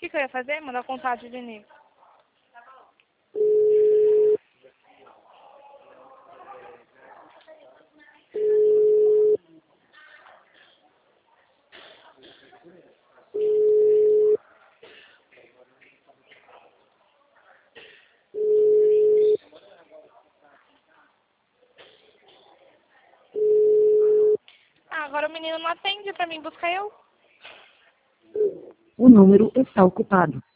que eu ia fazer? Mandar contato de Nico. Ah, agora o menino não atende pra mim buscar eu. O número está ocupado.